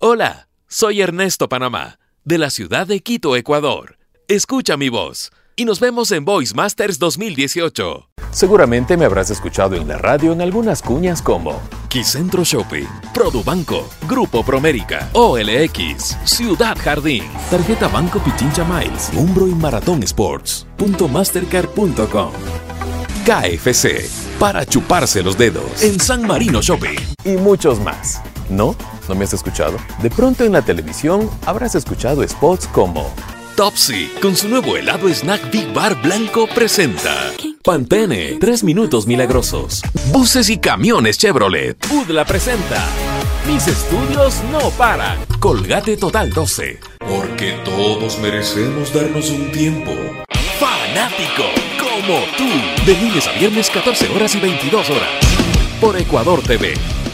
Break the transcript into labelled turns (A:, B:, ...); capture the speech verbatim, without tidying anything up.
A: Hola, soy Ernesto Panamá, de la ciudad de Quito, Ecuador. Escucha mi voz y nos vemos en Voice Masters dos mil dieciocho.
B: Seguramente me habrás escuchado en la radio en algunas cuñas como
A: Quicentro Shopping, Produbanco, Grupo Promérica, O L X, Ciudad Jardín, Tarjeta Banco Pichincha Miles, Umbro y Maratón Sports, punto mastercard punto com, K F C, para chuparse los dedos, en San Marino Shopping.
B: y muchos más. ¿No? ¿No me has escuchado? De pronto en la televisión habrás escuchado spots como
A: Topsy, con su nuevo helado snack Big Bar Blanco, presenta Pantene, tres minutos milagrosos. Buses y camiones Chevrolet. Udla presenta Mis estudios no paran. Colgate Total doce. Porque todos merecemos darnos un tiempo. Fanático, como tú. De lunes a viernes, catorce horas y veintidós horas. Por Ecuador T V.